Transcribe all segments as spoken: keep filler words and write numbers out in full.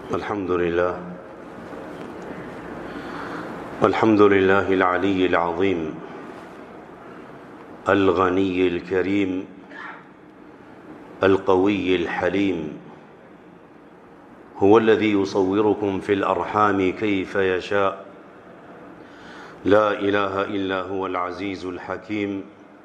الحمد لله الحمد لله العلي العظيم الغني الكريم القوي الحليم، هو الذي يصوركم في الأرحام كيف يشاء، لا إله إلا هو العزيز الحكيم.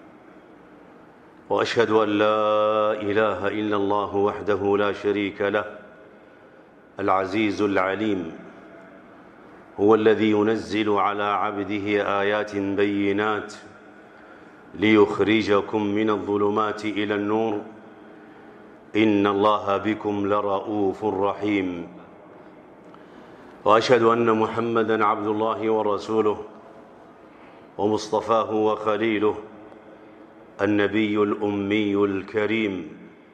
وأشهد أن لا إله إلا الله وحده لا شريك له العزيز العليم، هو الذي ينزل على عبده آيات بينات ليخرجكم من الظلمات إلى النور، إن الله بكم لرؤوف رحيم. وأشهد أن محمدًا عبد الله ورسوله ومصطفاه وخليله، النبي الأمي الكريم،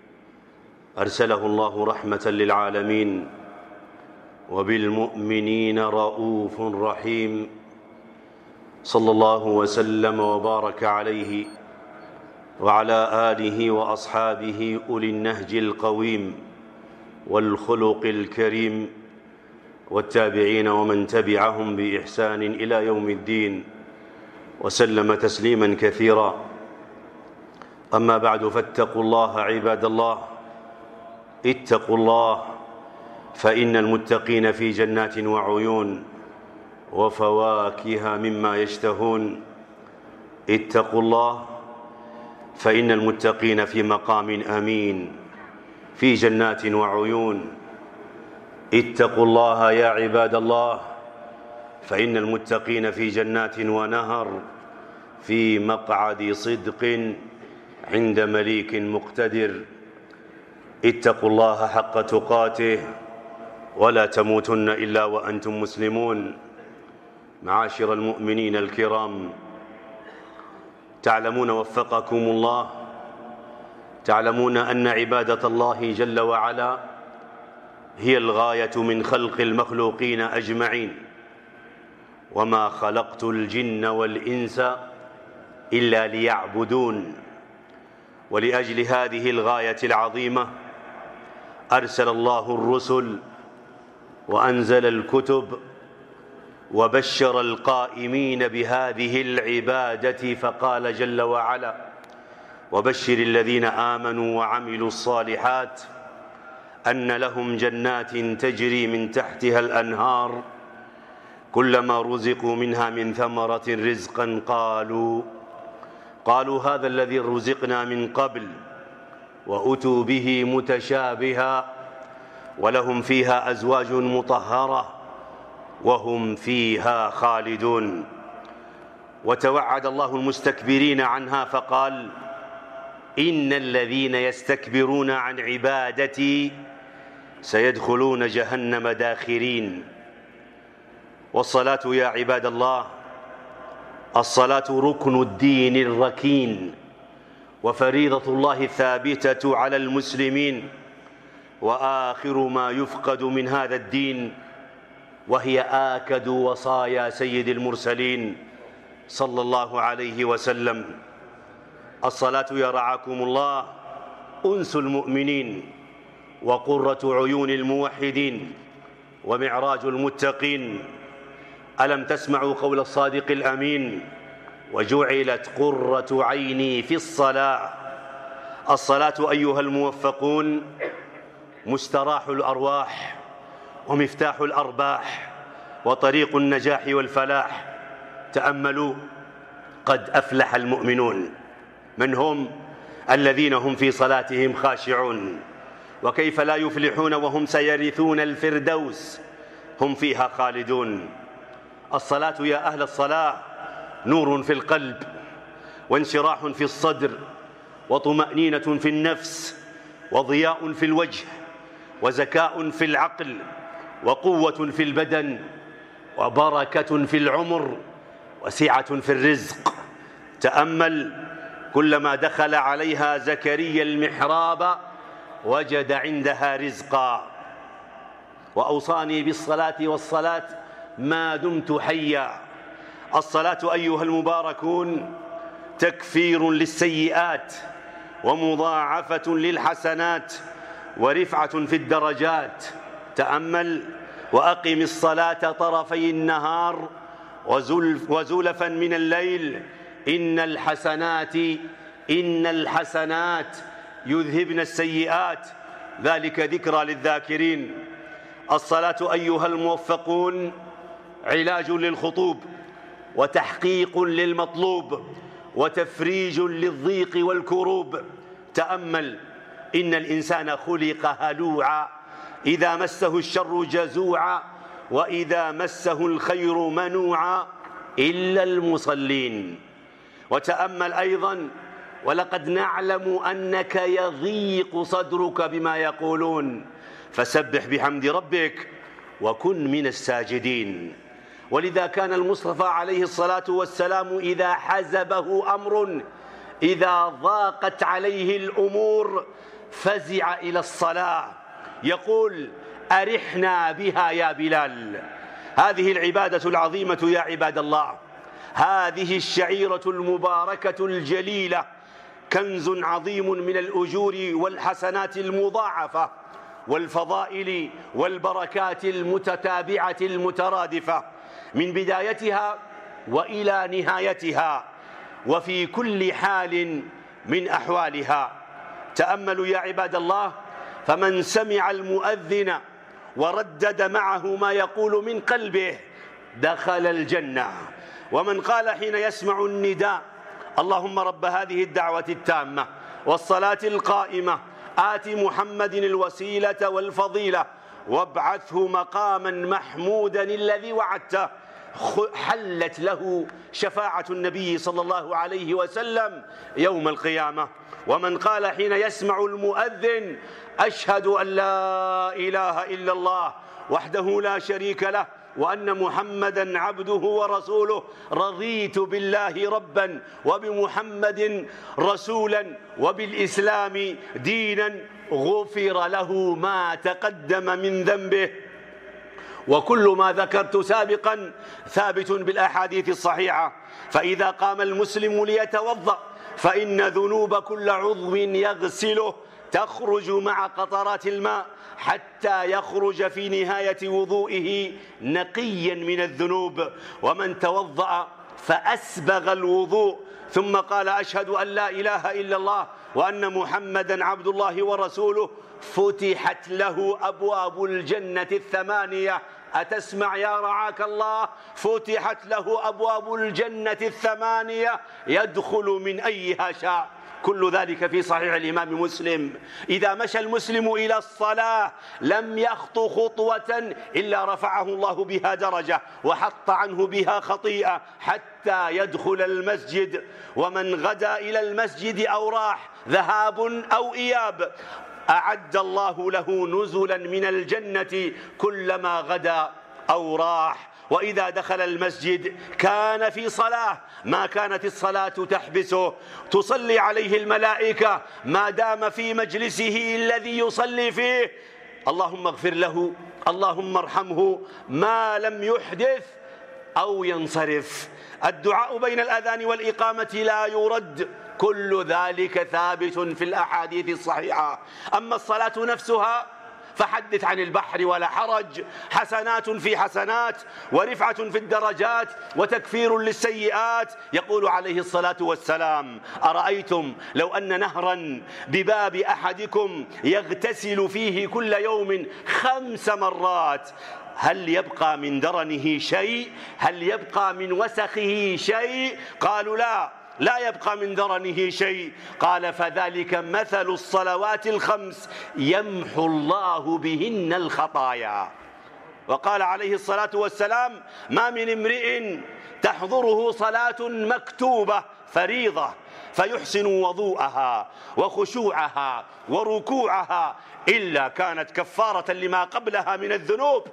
أرسله الله رحمة للعالمين وبالمؤمنين رؤوف رحيم، صلى الله وسلم وبارك عليه وعلى آله وأصحابه أولي النهج القويم والخلق الكريم، والتابعين ومن تبعهم بإحسان إلى يوم الدين، وسلم تسليما كثيرا. أما بعد، فاتقوا الله عباد الله، اتقوا الله، فإن المتقين في جنات وعيون وفواكه مما يشتهون. اتقوا الله، فإن المتقين في مقام أمين في جنات وعيون. اتقوا الله يا عباد الله، فإن المتقين في جنات ونهر في مقعد صدق عند مليك مقتدر. اتقوا الله حق تقاته ولا تموتن إلا وأنتم مسلمون. معاشر المؤمنين الكرام، تعلمون وفقكم الله، تعلمون أن عبادة الله جل وعلا هي الغاية من خلق المخلوقين أجمعين، وما خلقت الجن والإنس إلا ليعبدون. ولأجل هذه الغاية العظيمة أرسل الله الرسل وأنزل الكتب وبشر القائمين بهذه العبادة، فقال جل وعلا: وبشر الذين آمنوا وعملوا الصالحات أن لهم جنات تجري من تحتها الأنهار كلما رزقوا منها من ثمرة رزقا قالوا قالوا هذا الذي رزقنا من قبل، وأتوا به متشابها، ولهم فيها أزواج مطهرة وهم فيها خالدون. وتوعد الله المستكبرين عنها فقال: إن الذين يستكبرون عن عبادتي سيدخلون جهنم داخرين. والصلاة يا عباد الله، الصلاة ركن الدين الركين، وفريضة الله الثابتة على المسلمين، وآخر ما يفقد من هذا الدين، وهي آكد وصايا سيد المرسلين صلى الله عليه وسلم. الصلاة يا رعاكم الله أنس المؤمنين وقرة عيون الموحدين ومعراج المتقين. ألم تسمعوا قول الصادق الأمين: وجعلت قرة عيني في الصلاة. الصلاة أيها الموفقون مستراح الأرواح ومفتاح الأرباح وطريق النجاح والفلاح. تأملوا: قد أفلح المؤمنون. من هم؟ الذين هم في صلاتهم خاشعون. وكيف لا يفلحون وهم سيرثون الفردوس، هم فيها خالدون. الصلاة يا أهل الصلاة نور في القلب، وانشراح في الصدر، وطمأنينة في النفس، وضياء في الوجه، وزكاء في العقل، وقوة في البدن، وبركة في العمر، وسعة في الرزق. تأمل: كلما دخل عليها زكريا المحراب وجد عندها رزقا. وأوصاني بالصلاة والصلاة ما دمت حيا. الصلاة أيها المباركون تكفير للسيئات ومضاعفة للحسنات ورفعة في الدرجات. تأمل: وأقم الصلاة طرفي النهار وزلفا من الليل إن الحسنات إن الحسنات يذهبن السيئات ذلك ذكرى للذاكرين. الصلاة أيها الموفقون علاج للخطوب، وتحقيق للمطلوب، وتفريج للضيق والكروب. تأمل: إن الإنسان خلق هلوعا، إذا مسه الشر جزوعا، وإذا مسه الخير منوعا، إلا المصلين. وتأمل أيضا: ولقد نعلم أنك يضيق صدرك بما يقولون، فسبح بحمد ربك وكن من الساجدين. ولذا كان المصطفى عليه الصلاة والسلام إذا حزبه أمر، إذا ضاقت عليه الأمور، فزع إلى الصلاة يقول: أرحنا بها يا بلال. هذه العبادة العظيمة يا عباد الله، هذه الشعيرة المباركة الجليلة كنز عظيم من الأجور والحسنات المضاعفة والفضائل والبركات المتتابعة المترادفة من بدايتها وإلى نهايتها وفي كل حال من أحوالها. تأملوا يا عباد الله: فمن سمع المؤذن وردد معه ما يقول من قلبه دخل الجنة. ومن قال حين يسمع النداء: اللهم رب هذه الدعوة التامة والصلاة القائمة آت محمد الوسيلة والفضيلة وابعثه مقاما محمودا الذي وعدته، حلت له شفاعة النبي صلى الله عليه وسلم يوم القيامة. ومن قال حين يسمع المؤذن: أشهد أن لا إله إلا الله وحده لا شريك له وأن محمدا عبده ورسوله، رضيت بالله ربا وبمحمد رسولا وبالإسلام دينا، غفر له ما تقدم من ذنبه. وكل ما ذكرت سابقا ثابت بالأحاديث الصحيحة. فإذا قام المسلم ليتوضأ فإن ذنوب كل عضو يغسله تخرج مع قطرات الماء حتى يخرج في نهاية وضوئه نقيا من الذنوب. ومن توضأ فأسبغ الوضوء ثم قال: أشهد أن لا إله إلا الله وأن محمدا عبد الله ورسوله، فتحت له أبواب الجنة الثمانية. أتسمع يا رعاك الله؟ فتحت له أبواب الجنة الثمانية يدخل من أيها شاء. كل ذلك في صحيح الإمام مسلم. إذا مشى المسلم إلى الصلاة لم يخطو خطوة إلا رفعه الله بها درجة وحط عنه بها خطيئة حتى يدخل المسجد. ومن غدا إلى المسجد أو راح ذهاب أو إياب أعد الله له نزلا من الجنة كلما غدا أو راح. وإذا دخل المسجد كان في صلاة ما كانت الصلاة تحبسه، تصلي عليه الملائكة ما دام في مجلسه الذي يصلي فيه. اللهم اغفر له، اللهم ارحمه، ما لم يحدث أو ينصرف. الدعاء بين الأذان والإقامة لا يرد، كل ذلك ثابت في الأحاديث الصحيحة. أما الصلاة نفسها فحدث عن البحر ولا حرج، حسنات في حسنات ورفعة في الدرجات وتكفير للسيئات. يقول عليه الصلاة والسلام: أرأيتم لو أن نهرا بباب أحدكم يغتسل فيه كل يوم خمس مرات، هل يبقى من درنه شيء؟ هل يبقى من وسخه شيء؟ قالوا: لا لا يبقى من درنه شيء. قال: فذلك مثل الصلوات الخمس يمحو الله بهن الخطايا. وقال عليه الصلاة والسلام: ما من امرئ تحضره صلاة مكتوبة فريضة فيحسن وضوءها وخشوعها وركوعها إلا كانت كفارة لما قبلها من الذنوب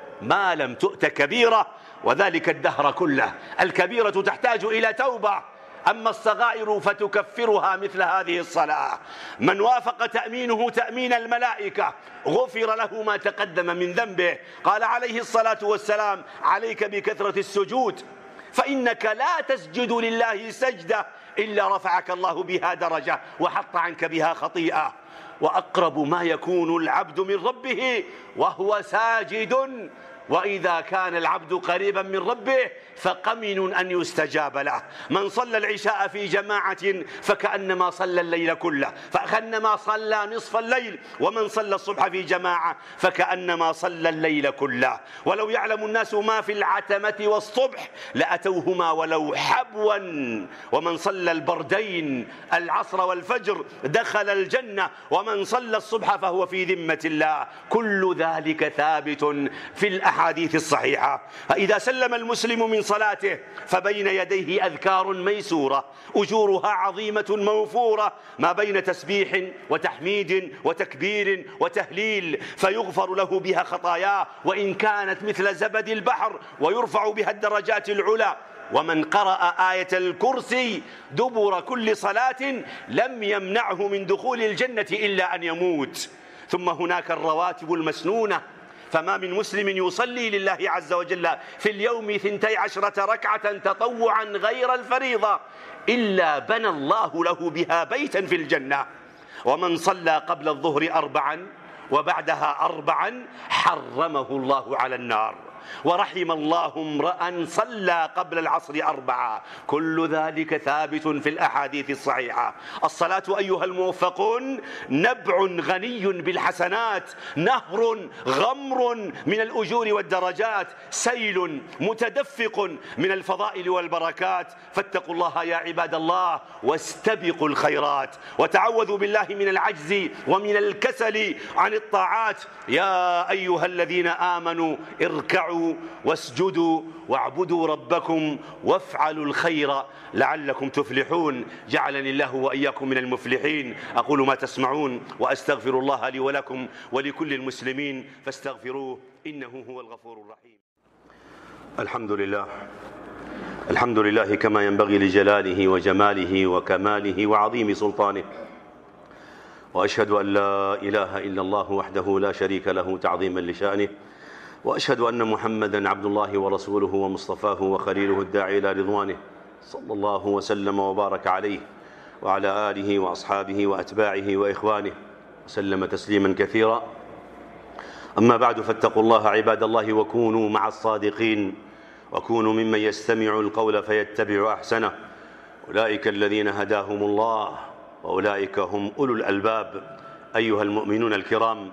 ما لم تؤت كبيرة، وذلك الدهر كله. الكبيرة تحتاج إلى توبة، أما الصغائر فتكفرها مثل هذه الصلاة. من وافق تأمينه تأمين الملائكة غفر له ما تقدم من ذنبه. قال عليه الصلاة والسلام: عليك بكثرة السجود، فإنك لا تسجد لله سجدة إلا رفعك الله بها درجة وحط عنك بها خطيئة. وأقرب ما يكون العبد من ربه وهو ساجد، وإذا كان العبد قريبا من ربه فقمن أن يستجاب له. من صلى العشاء في جماعة فكأنما صلى الليل كله، فكأنما صلى نصف الليل، ومن صلى الصبح في جماعة فكأنما صلى الليل كله. ولو يعلم الناس ما في العتمة والصبح لأتوهما ولو حبوا. ومن صلى البردين العصر والفجر دخل الجنة، ومن صلى الصبح فهو في ذمة الله. كل ذلك ثابت في الأحاديث الصحيحة. فإذا سلم المسلم من صلاته فبين يديه أذكار ميسورة أجورها عظيمة موفورة، ما بين تسبيح وتحميد وتكبير وتهليل، فيغفر له بها خطاياه وإن كانت مثل زبد البحر، ويرفع بها الدرجات العلى. ومن قرأ آية الكرسي دبر كل صلاة لم يمنعه من دخول الجنة إلا أن يموت. ثم هناك الرواتب المسنونة، فما من مسلم يصلي لله عز وجل في اليوم ثنتي عشرة ركعة تطوعا غير الفريضة إلا بنى الله له بها بيتا في الجنة. ومن صلى قبل الظهر أربعا وبعدها أربعا حرمه الله على النار. ورحم الله امرأ صلى قبل العصر أربعة. كل ذلك ثابت في الأحاديث الصحيحة. الصلاة أيها الموفقون نبع غني بالحسنات، نهر غمر من الأجور والدرجات، سيل متدفق من الفضائل والبركات. فاتقوا الله يا عباد الله واستبقوا الخيرات، وتعوذوا بالله من العجز ومن الكسل عن الطاعات. يا أيها الذين آمنوا اركعوا واسجدوا واعبدوا ربكم وافعلوا الخير لعلكم تفلحون. جعلني الله وإياكم من المفلحين. أقول ما تسمعون وأستغفر الله لي ولكم ولكل المسلمين فاستغفروه إنه هو الغفور الرحيم. الحمد لله، الحمد لله كما ينبغي لجلاله وجماله وكماله وعظيم سلطانه. وأشهد أن لا إله إلا الله وحده لا شريك له تعظيما لشأنه، وأشهد أن محمدا عبد الله ورسوله ومصطفاه وخليله الداعي إلى رضوانه، صلى الله وسلم وبارك عليه وعلى آله وأصحابه وأتباعه وإخوانه وسلم تسليما كثيرا. أما بعد، فاتقوا الله عباد الله وكونوا مع الصادقين، وكونوا ممن يستمع القول فيتبع أحسنه. أولئك الذين هداهم الله وأولئك هم أولو الألباب. أيها المؤمنون الكرام،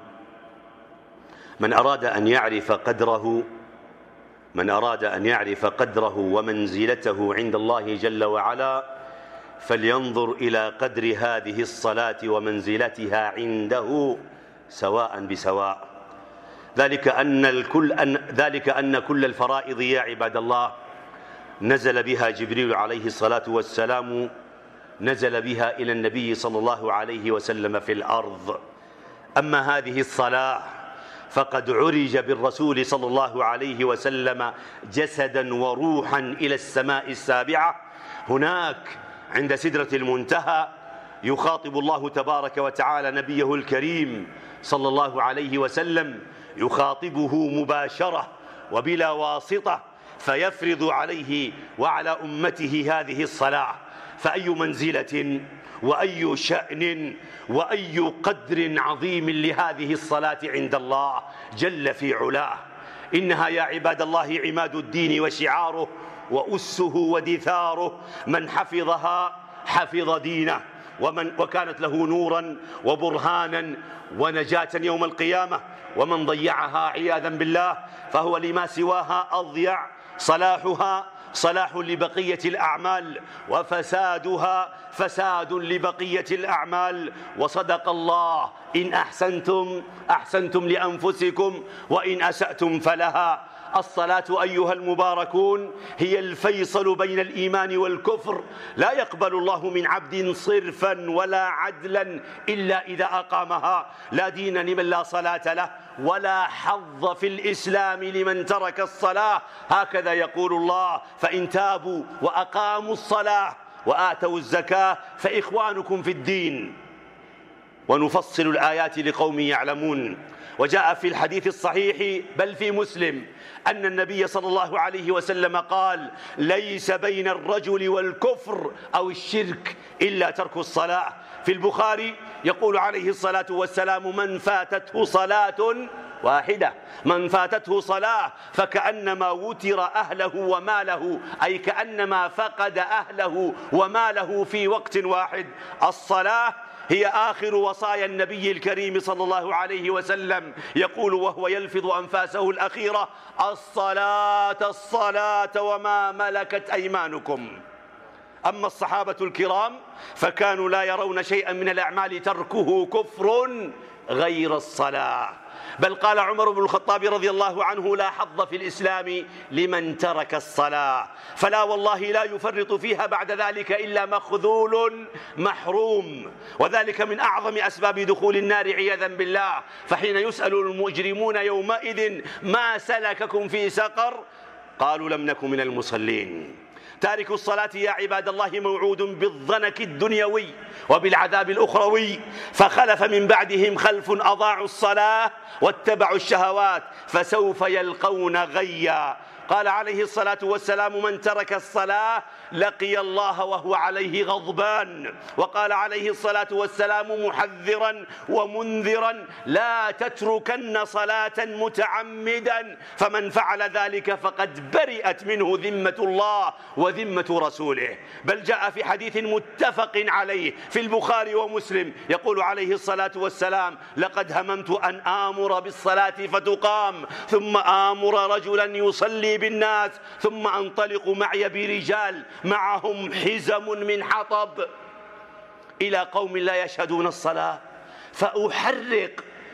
من أراد أن يعرف قدره من أراد أن يعرف قدره ومنزلته عند الله جل وعلا فلينظر إلى قدر هذه الصلاة ومنزلتها عنده سواء بسواء. ذلك أن الكل أن ذلك أن كل الفرائض يا عباد الله نزل بها جبريل عليه الصلاة والسلام، نزل بها إلى النبي صلى الله عليه وسلم في الأرض. أما هذه الصلاة فقد عرج بالرسول صلى الله عليه وسلم جسدا وروحا إلى السماء السابعة. هناك عند سدرة المنتهى يخاطب الله تبارك وتعالى نبيه الكريم صلى الله عليه وسلم، يخاطبه مباشرة وبلا واسطة، فيفرض عليه وعلى أمته هذه الصلاة. فأي منزلة وأي شأن وأي قدر عظيم لهذه الصلاة عند الله جل في علاه. إنها يا عباد الله عماد الدين وشعاره وأسه ودثاره. من حفظها حفظ دينه، ومن وكانت له نورا وبرهانا ونجاة يوم القيامة. ومن ضيعها عياذا بالله فهو لما سواها أضيع. صلاحها صلاح لبقية الأعمال، وفسادها فساد لبقية الأعمال. وصدق الله: إن أحسنتم أحسنتم لأنفسكم وإن أسأتم فلها. الصلاة أيها المباركون هي الفيصل بين الإيمان والكفر. لا يقبل الله من عبد صرفا ولا عدلا إلا إذا أقامها. لا دين لمن لا صلاة له، ولا حظ في الإسلام لمن ترك الصلاة. هكذا يقول الله: فإن تابوا وأقاموا الصلاة وآتوا الزكاة فإخوانكم في الدين. ونفصل الآيات لقوم يعلمون. وجاء في الحديث الصحيح بل في مسلم أن النبي صلى الله عليه وسلم قال: ليس بين الرجل والكفر أو الشرك إلا ترك الصلاة. في البخاري يقول عليه الصلاة والسلام: من فاتته صلاة واحدة، من فاتته صلاة فكأنما وتر أهله وماله، أي كأنما فقد أهله وماله في وقت واحد. الصلاة هي آخر وصايا النبي الكريم صلى الله عليه وسلم، يقول وهو يلفظ أنفاسه الأخيرة: الصلاة الصلاة وما ملكت أيمانكم. أما الصحابة الكرام فكانوا لا يرون شيئا من الأعمال تركه كفر غير الصلاة، بل قال عمر بن الخطاب رضي الله عنه: لا حظ في الإسلام لمن ترك الصلاة، فلا والله لا يفرط فيها بعد ذلك إلا مخذول محروم. وذلك من أعظم أسباب دخول النار عياذا بالله. فحين يسأل المجرمون يومئذ: ما سلككم في سقر؟ قالوا: لم نكن من المصلين. تارك الصلاة يا عباد الله موعود بالضنك الدنيوي وبالعذاب الأخروي. فخلف من بعدهم خلف أضاعوا الصلاة واتبعوا الشهوات فسوف يلقون غيا. قال عليه الصلاة والسلام: من ترك الصلاة لقي الله وهو عليه غضبان. وقال عليه الصلاة والسلام محذرا ومنذرا: لا تتركن صلاة متعمدا، فمن فعل ذلك فقد برئت منه ذمة الله وذمة رسوله. بل جاء في حديث متفق عليه في البخاري ومسلم، يقول عليه الصلاة والسلام: لقد هممت أن آمر بالصلاة فتقام، ثم آمر رجلا يصلي بالناس، ثم أنطلق معي برجال معهم حزم من حطب إلى قوم لا يشهدون الصلاة فأحرق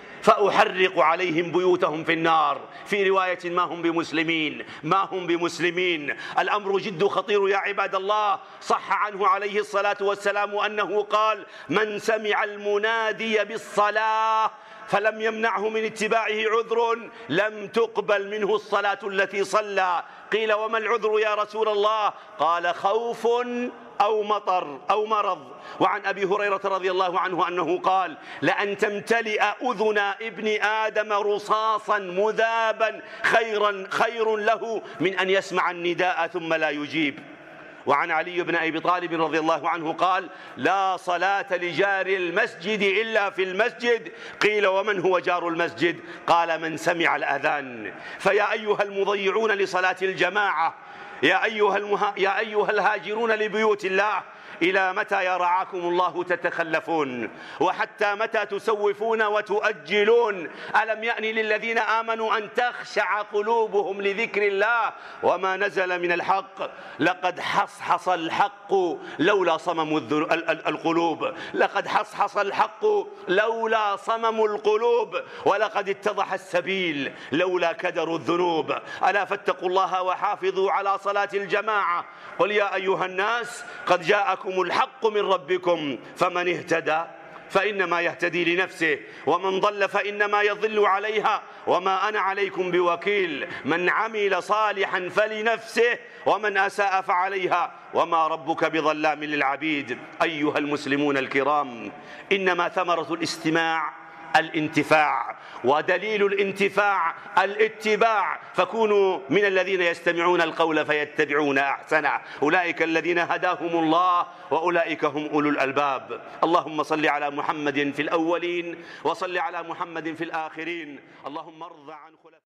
فأحرق عليهم بيوتهم في النار. في رواية: ما هم بمسلمين ما هم بمسلمين. الأمر جد خطير يا عباد الله. صح عنه عليه الصلاة والسلام أنه قال: من سمع المنادي بالصلاة فلم يمنعه من اتباعه عذر لم تقبل منه الصلاة التي صلى. قيل: وما العذر يا رسول الله؟ قال: خوف أو مطر أو مرض. وعن أبي هريرة رضي الله عنه أنه قال: لأن تمتلئ أذن ابن آدم رصاصا مذابا خيرا خير له من أن يسمع النداء ثم لا يجيب. وعن علي بن أبي طالب رضي الله عنه قال: لا صلاة لجار المسجد إلا في المسجد. قيل: ومن هو جار المسجد؟ قال: من سمع الأذان. فيا أيها المضيعون لصلاة الجماعة، يا أيها, المها... يا أيها الهاجرون لبيوت الله، إلى متى يا رعاكم الله تتخلفون؟ وحتى متى تسوفون وتؤجلون؟ ألم يأن للذين آمنوا أن تخشع قلوبهم لذكر الله وما نزل من الحق؟ لقد حصحص الحق لولا صمم القلوب لقد حصحص الحق لولا صمم القلوب ولقد اتضح السبيل لولا كدر الذنوب. ألا فاتقوا الله وحافظوا على صلاة الجماعة. قل يا أيها الناس قد جاءكم الحق من ربكم، فمن اهتدى فإنما يهتدي لنفسه، ومن ضل فإنما يضل عليها، وما أنا عليكم بوكيل. من عمل صالحا فلنفسه ومن أساء فعليها، وما ربك بظلام للعبيد. أيها المسلمون الكرام، إنما ثمرة الاستماع الانتفاع، ودليل الانتفاع الاتباع. فكونوا من الذين يستمعون القول فيتبعون أحسنه، أولئك الذين هداهم الله وأولئك هم أولو الألباب. اللهم صل على محمد في الأولين وصل على محمد في الآخرين. اللهم ارض عن خلفاء